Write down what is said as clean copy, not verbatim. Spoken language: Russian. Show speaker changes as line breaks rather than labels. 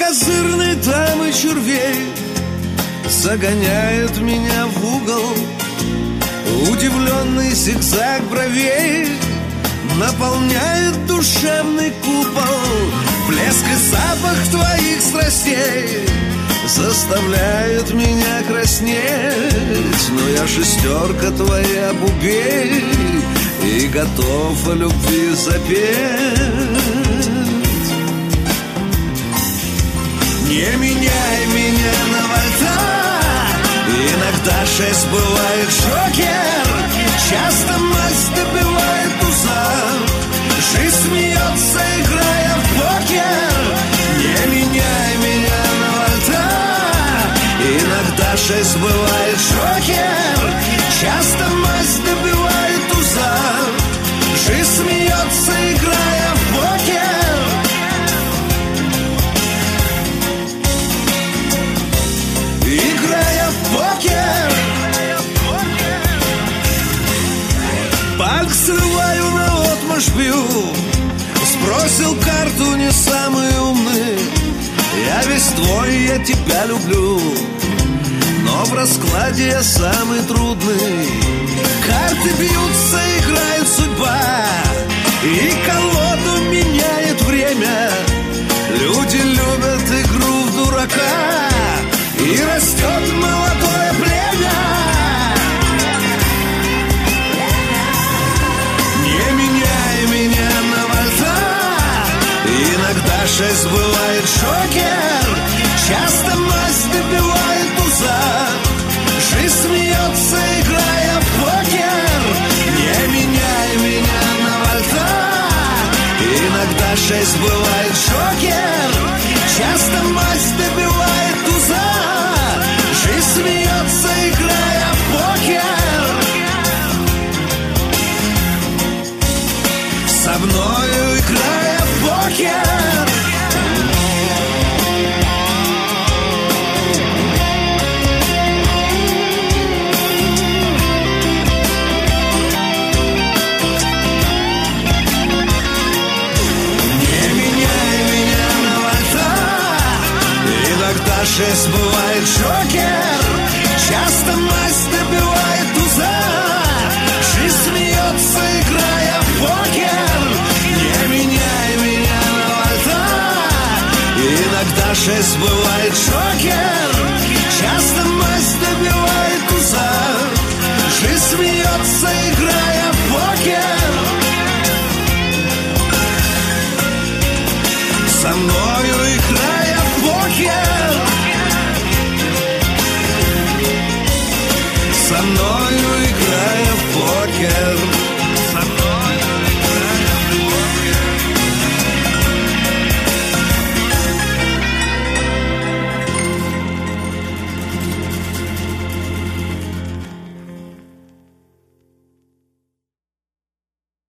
козырной дамы червей загоняет меня в угол. Удивленный зигзаг бровей наполняет душевный купол. Блеск и запах твоих страстей заставляет меня краснеть. Но я шестерка твоя, убей, и готов о любви запеть. Не меняй меня на вольта, иногда 6 бывает Джокер. Часто мазь добивает туза, жизнь смеется, играя в покер. Не меняй меня на вольта, иногда 6 бывает Джокер. Часто мазь добивает туза, жизнь смеется, играя в покер. Играя в покер. Банк срываю, наотмашь бью. Сбросил карту, не самый умный. Я весь твой, я тебя люблю. Но в раскладе я самый трудный. Карты бьются, играет судьба, и колоду меняет время. Люди любят игру в дурака, и растет молодое племя. Не меняй меня на вольта, иногда 6 бывает Джокер. Часто мазь добивает туза, жизнь смеется, играя в покер. Не меняй меня на вольта, иногда 6 бывает Джокер. Часто мазь добивает туза, жизнь смеется, играя в покер. Со мною играя в покер. Не меняй меня на вольта, иногда 6 бывает Джокер. Часто мазь добивает туза, жизнь смеется, играя в покер. Не меняй меня на вольта, иногда 6 бывает Джокер. Часто мазь добивает туза, жизнь смеется, играя в покер. Со мною играя в покер. Со мною